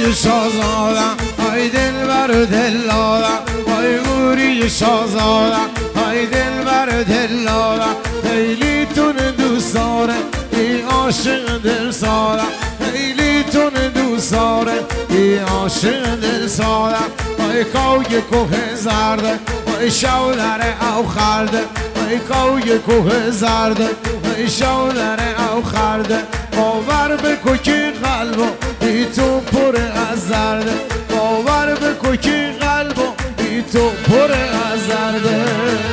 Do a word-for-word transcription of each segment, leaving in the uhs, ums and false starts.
گوری شازادم های دل بر دل دادم های گوری شازادم های دل بر دل دادم خیلی تون دوست داره ای عاشق دل سادم خیلی تون دوست داره ای عاشق دل سادم های کوی کوه زرده های شولر او خرده های کوی کوه زرده های شولر او خرده باور بکن که قلبو ای تو پر از درده باور بکن که قلبو ای تو پر از درده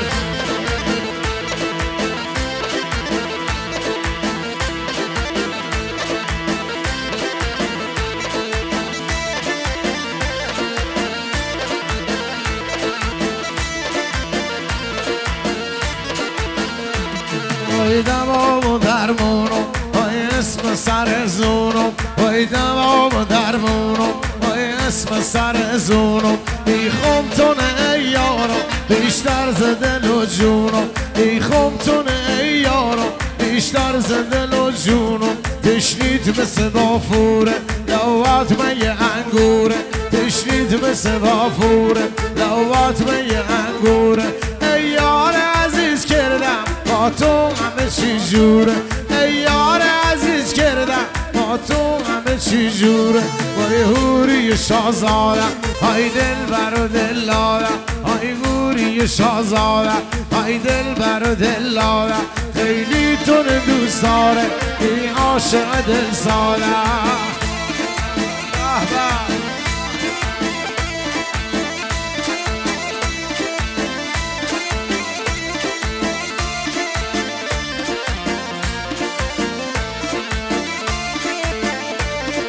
وای دوام و درمونو وای اسم سر زونو وای دوام و درمونو وای اسم سر زونو ای خمتونه ای یارو بیشتر ز دل و جونو ای خمتونه ای یارو بیشتر ز دل و جونو تشنید مثل بافوره لوات می انگوره تشنید مثل بافوره لوات می انگوره ای یار عزیز کردم با تو همه چی جوره ای یار عزیز کردم با تو همه چی جوره وای هوری شازادم های دل بر و دل دادم های گوری شازادم های دل بر و دل دادم خیلی تو دوست داره ای عاشق دل سادم